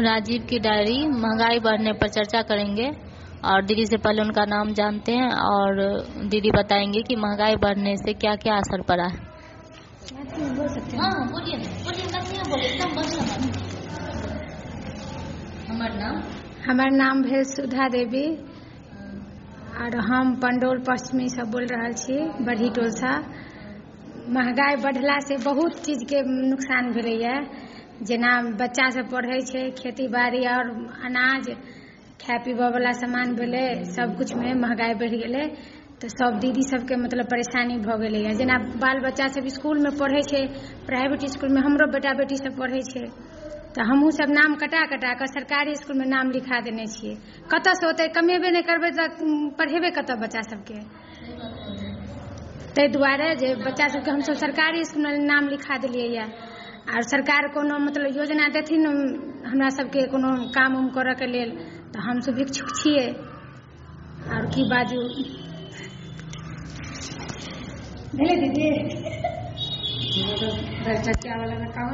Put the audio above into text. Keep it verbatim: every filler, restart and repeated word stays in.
राजीव की डायरी महंगाई बढ़ने पर चर्चा करेंगे और दीदी से पहले उनका नाम जानते हैं और दीदी बताएंगे कि महंगाई बढ़ने से क्या क्या असर पड़ा है। बोल सकते हैं? हाँ बोलिए बोलिए हमार नाम हमार नाम भेल सुधा देवी और हम पंडौल पश्चिमी से बोल रहा छी बढ़ी टोल से। महंगाई बढ़ला से बहुत चीज के नुकसान भेलैया, जेना बच्चा सब पढ़े छे, खेती बाड़ी और अनाज खाए पीबे वाला सामान भेले, सब कुछ में महंगाई बढ़ गेले तो सब दीदी सबके मतलब परेशानी भ गेलैया। जेना बाल बच्चा सब स्कूल में पढ़े छे, प्राइवेट स्कूल में हमरो बेटा बेटी सब पढ़े छे तो हमहूँ सब नाम कटा कटा कर सरकारी स्कूल में नाम लिखा देने छियै। कतऽ से होते, कमेबे नहीं करबे तो पढ़ेबे कतऽ बच्चा सबके। ताहि दुआरे जे बच्चा सबके हम सब सरकारी स्कूल में नाम लिखा दिलियै या। और सरकार कोनो मतलब योजना देथिन हमरा सबके कोनो काम उम करऽ के लेल तो हम सब इच्छुक छियै। और की बाजू भेलै दीदी?